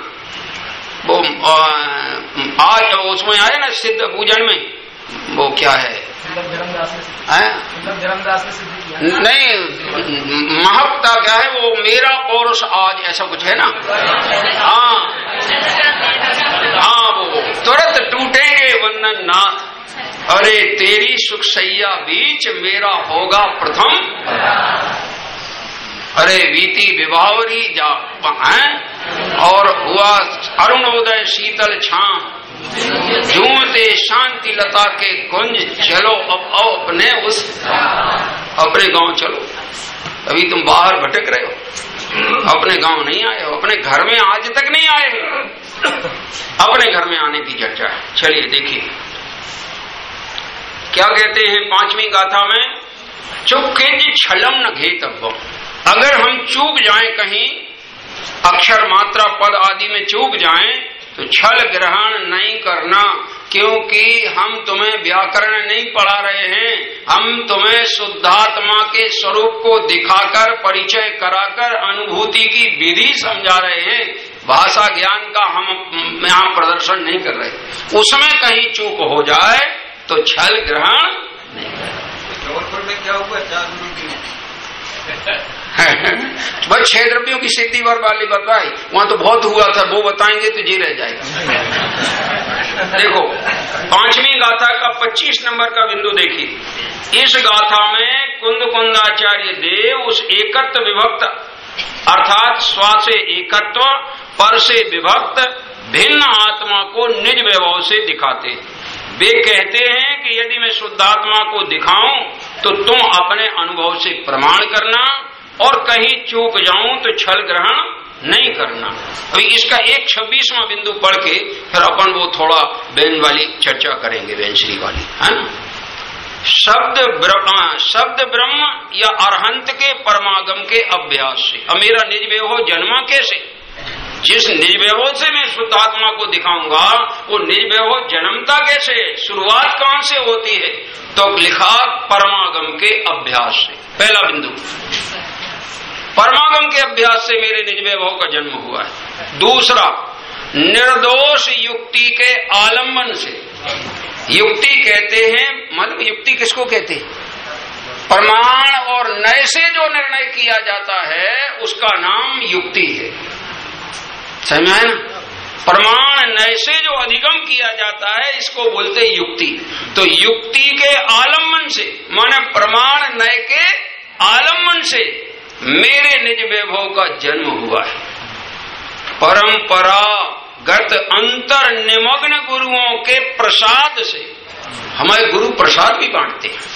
वो आज उसमें आए ना सिद्ध पूजन में, वो क्या है, नहीं, महत्ता क्या है? वो मेरा पौरुष आज, ऐसा कुछ है ना। हाँ हाँ, वो तुरंत टूटेंगे वंदन नाथ। अरे तेरी सुख सैया बीच मेरा होगा प्रथम। अरे बीती विभावरी जा है और हुआ अरुणोदय शीतल छां, झूमते शांति लता के कुंज। चलो अब आओ अपने उस अपने गांव चलो। अभी तुम बाहर भटक रहे हो, अपने गांव नहीं आए हो, अपने घर में आज तक नहीं आए हो। अपने घर में आने की चर्चा है। चलिए देखिए क्या कहते हैं पांचवी गाथा में, चुकिंज छलम न घेतव्यम। अगर हम चूक जाएं, कहीं अक्षर मात्रा पद आदि में चूक जाएं, तो छल ग्रहण नहीं करना, क्योंकि हम तुम्हें व्याकरण नहीं पढ़ा रहे हैं, हम तुम्हें शुद्धात्मा के स्वरूप को दिखाकर परिचय कराकर अनुभूति की विधि समझा रहे हैं। भाषा ज्ञान का हम यहाँ प्रदर्शन नहीं कर रहे। उसमें कहीं चूक हो जाए तो छल ग्रहण नहीं करें। जबलपुर में क्या हुआ? चार गुरु की बस छह द्रव्यों की सिद्धि वर वाली बताई, वहां तो बहुत हुआ था, वो बताएंगे तो जी रह जाएगा। देखो पांचवी गाथा का पच्चीस नंबर का बिंदु देखिए। इस गाथा में कुंद कुंदाचार्य देव उस एकत्व विभक्त अर्थात स्वा से एकत्व, पर से विभक्त भिन्न आत्मा को निज वैभव से दिखाते। वे कहते हैं कि यदि मैं शुद्धात्मा को दिखाऊं तो तुम अपने अनुभव से प्रमाण करना, और कहीं चूक जाऊं तो छल ग्रहण नहीं करना। अभी इसका एक छब्बीसवां बिंदु पढ़ के फिर अपन वो थोड़ा बेन वाली चर्चा करेंगे, बेनश्री वाली, है ना। शब्द ब्रह्म, शब्द ब्रह्म या अरहंत के परमागम के अभ्यास से। अब मेरा निज वैभव जन्मा कैसे? जिस निज वैभव से मैं शुद्धात्मा को दिखाऊंगा वो निज वैभव जन्मता कैसे? शुरुआत कहां से होती है? तो लिखा परमागम के अभ्यास से। पहला बिंदु, परमागम के अभ्यास से मेरे निज वैभव का जन्म हुआ है। दूसरा, निर्दोष युक्ति के आलम्बन से। युक्ति कहते हैं, मतलब युक्ति किसको कहते हैं? प्रमाण और नय से जो निर्णय किया जाता है उसका नाम युक्ति है। समझ में आया ना? प्रमाण नय से जो अधिगम किया जाता है इसको बोलते युक्ति। तो युक्ति के आलम्बन से माने प्रमाण नय के आलम्बन से मेरे निज वैभव का जन्म हुआ है। परंपरागत अंतर निमग्न गुरुओं के प्रसाद से। हमारे गुरु प्रसाद भी बांटते हैं।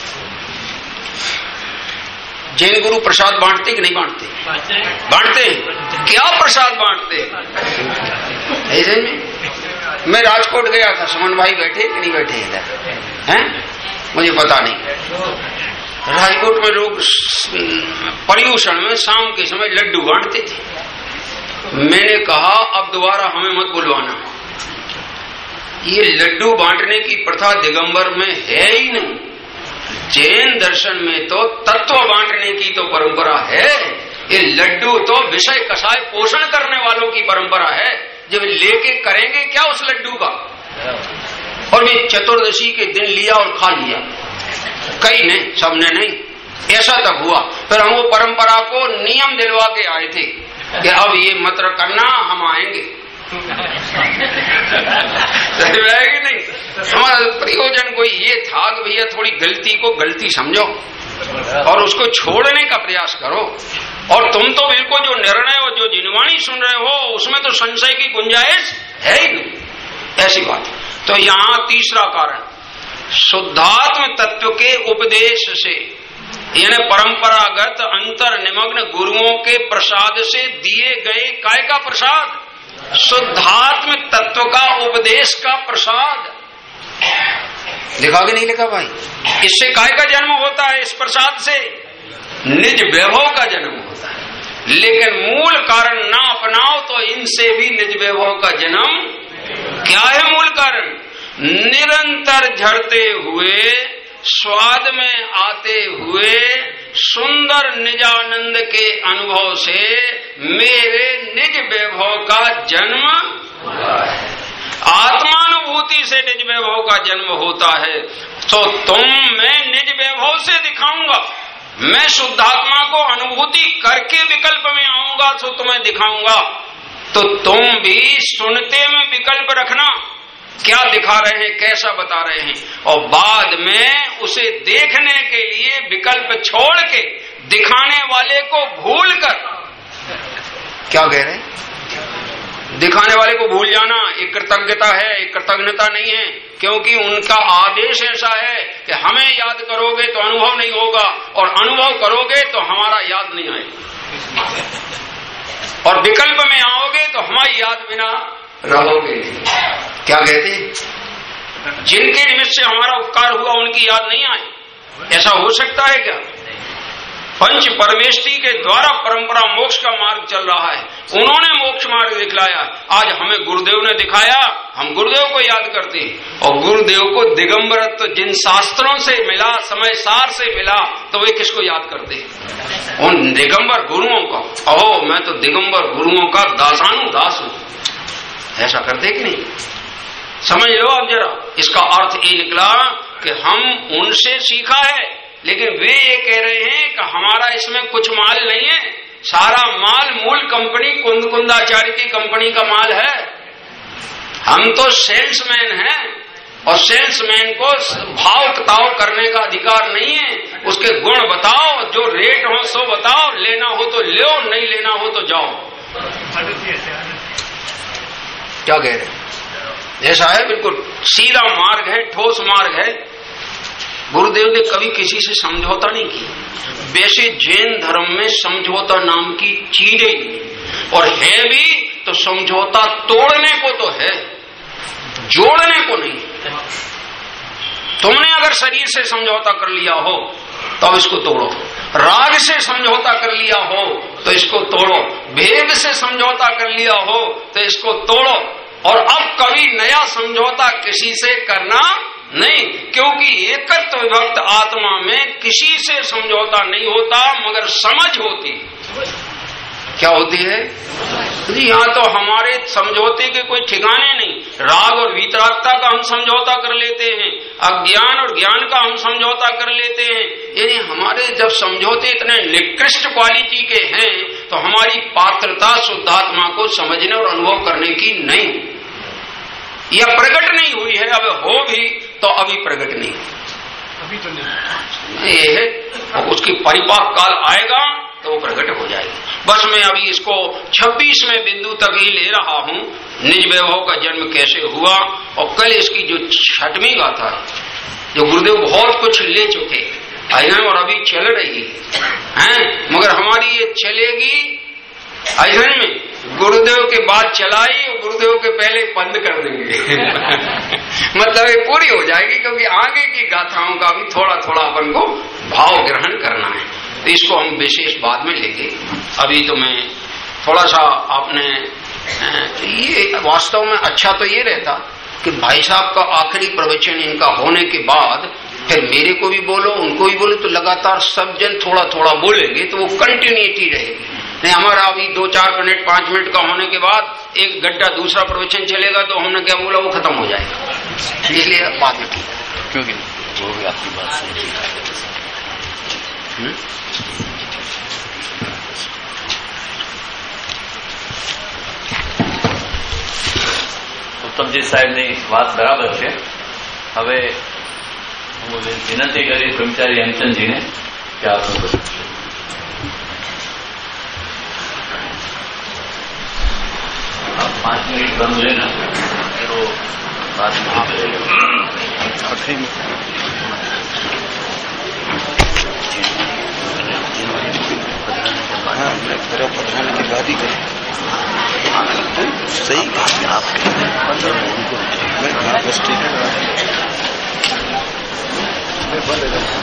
जैन गुरु प्रसाद बांटते कि नहीं बांटते? बांटते हैं। क्या प्रसाद बांटते हैं? ऐसे में मैं राजकोट गया था, सुमन भाई बैठे कि नहीं बैठे इधर हैं, मुझे पता नहीं। राजकोट में लोग पर्यूषण में शाम के समय लड्डू बांटते थे। मैंने कहा अब दोबारा हमें मत बुलवाना, ये लड्डू बांटने की प्रथा दिगंबर में है ही नहीं। जैन दर्शन में तो तत्व बांटने की तो परंपरा है। ये लड्डू तो विषय कषाय पोषण करने वालों की परंपरा है। जब लेके करेंगे क्या उस लड्डू का? और वे चतुर्दशी के दिन लिया और खा लिया, कई ने, सबने नहीं। ऐसा तक हुआ। फिर हम वो परंपरा को नियम दिलवा के आए थे कि अब ये मत करना, हम आएंगे। कि नहीं? हमारा प्रयोजन कोई ये था कि भैया थोड़ी गलती को गलती समझो और उसको छोड़ने का प्रयास करो। और तुम तो बिल्कुल जो निर्णय और जो जिनवाणी सुन रहे हो उसमें तो संशय की गुंजाइश है ही नहीं, ऐसी बात। तो यहाँ तीसरा कारण, शुद्धात्म तत्व के उपदेश से, यानी परंपरागत अंतर निमग्न गुरुओं के प्रसाद से दिए गए काय का प्रसाद? शुद्धात्म तत्व का उपदेश का प्रसाद। लिखा कि नहीं लिखा भाई? इससे काय का जन्म होता है? इस प्रसाद से निज वैभव का जन्म होता है। लेकिन मूल कारण ना अपनाओ तो इनसे भी निज वैभव का जन्म। क्या है मूल कारण? निरंतर झरते हुए, स्वाद में आते हुए सुंदर निजानंद के अनुभव से मेरे निज वैभव का जन्म हुआ है। आत्मानुभव अनुभूति से निज वैभव का जन्म होता है। तो तुम मैं निज वैभव से दिखाऊंगा, मैं शुद्धात्मा को अनुभूति करके विकल्प में आऊंगा तो तुम्हें दिखाऊंगा। तो तुम भी सुनते में विकल्प रखना, क्या दिखा रहे हैं, कैसा बता रहे हैं, और बाद में उसे देखने के लिए विकल्प छोड़ के दिखाने वाले को भूल कर, क्या कह रहे हैं, दिखाने वाले को भूल जाना एक कृतज्ञता है, एक कृतज्ञता नहीं है, क्योंकि उनका आदेश ऐसा है कि हमें याद करोगे तो अनुभव नहीं होगा, और अनुभव करोगे तो हमारा याद नहीं आएगा, और विकल्प में आओगे तो हमारी याद बिना रहोगे। क्या कहते हैं, जिनके निमित्त से हमारा उपकार हुआ उनकी याद नहीं आए, ऐसा हो सकता है क्या? पंच परमेष्ठी के द्वारा परंपरा मोक्ष का मार्ग चल रहा है, उन्होंने मोक्ष मार्ग दिखलाया, आज हमें गुरुदेव ने दिखाया, हम गुरुदेव को याद करते हैं। और गुरुदेव को दिगंबरत्व जिन शास्त्रों से मिला, समय सार से मिला, तो वे किसको याद करते हैं? उन दिगंबर गुरुओं का। अहो मैं तो दिगंबर गुरुओं का दासानु दास हूं, ऐसा करते कि नहीं? समझ लो अब जरा, इसका अर्थ ये निकला कि हम उनसे सीखा है, लेकिन वे ये कह रहे हैं कि हमारा इसमें कुछ माल नहीं है, सारा माल मूल कंपनी कुंद कुंदाचार्य की कंपनी का माल है। हम तो सेल्समैन हैं, और सेल्समैन को भाव कताव करने का अधिकार नहीं है। उसके गुण बताओ, जो रेट हो सो बताओ, लेना हो तो लो, नहीं लेना हो तो जाओ। क्या कह रहे हैं? ऐसा है, बिल्कुल सीधा मार्ग है, ठोस मार्ग है। गुरुदेव ने कभी किसी से समझौता नहीं किया। वैसे जैन धर्म में समझौता नाम की चीज ही नहीं, और है भी तो समझौता तोड़ने को तो है, जोड़ने को नहीं। तुमने अगर शरीर से समझौता कर लिया हो तो अब इसको तोड़ो, राग से समझौता कर लिया हो तो इसको तोड़ो, भेद से समझौता कर लिया हो तो इसको तोड़ो, और अब कभी नया समझौता किसी से करना नहीं, क्योंकि एकत्व विभक्त आत्मा में किसी से समझौता नहीं होता, मगर समझ होती। क्या होती है जी? यहाँ तो हमारे समझौते के कोई ठिकाने नहीं। राग और वीतरागता का हम समझौता कर लेते हैं, अज्ञान और ज्ञान का हम समझौता कर लेते हैं। यानी हमारे जब समझौते इतने निकृष्ट क्वालिटी के हैं तो हमारी पात्रता शुद्धात्मा को समझने और अनुभव करने की नहीं, यह प्रकट नहीं हुई है। अब हो भी तो अभी प्रकट नहीं, अभी तो नहीं ये है। उसकी परिपाक काल आएगा तो वो प्रकट हो जाएगी। बस मैं अभी इसको छब्बीसवें बिंदु तक ही ले रहा हूं, निज वैभव का जन्म कैसे हुआ। और कल इसकी जो छठवीं गाथा है, जो गुरुदेव बहुत कुछ ले चुके आए हैं और अभी चल रही है, मगर हमारी ये चलेगी अध्ययन में, गुरुदेव के बाद चलाई और गुरुदेव के पहले बंद कर देंगे मतलब ये पूरी हो जाएगी, क्योंकि आगे की गाथाओं का भी थोड़ा थोड़ा अपन को भाव ग्रहण करना है। तो इसको हम विशेष बाद में लेंगे। अभी तो मैं थोड़ा सा आपने ये वास्तव में अच्छा तो ये रहता कि भाई साहब का आखिरी प्रवचन इनका होने के बाद फिर मेरे को भी बोलो, उनको भी बोलो, तो लगातार सब जन थोड़ा थोड़ा बोलेंगे तो वो कंटिन्यूटी रहेगी। नहीं, हमारा अभी दो चार मिनट पांच मिनट का होने के बाद एक गड्ढा दूसरा प्रवचन चलेगा तो हमने क्या बोला वो खत्म हो जाएगा, इसलिए बात है ठीक, क्योंकि जो भी आपकी बात सही है। ઉત્તમજી સાહેબની વાત બરાબર છે। હવે હું વિનંતી કરીશ બ્રહ્મચારી હેમચંદજીને કે આપનું બધું पांच मिनट बंद लेना तो बात नहीं करेगा। पढ़ाने के बाद ही करें, सही आप मैं बस ठीक है।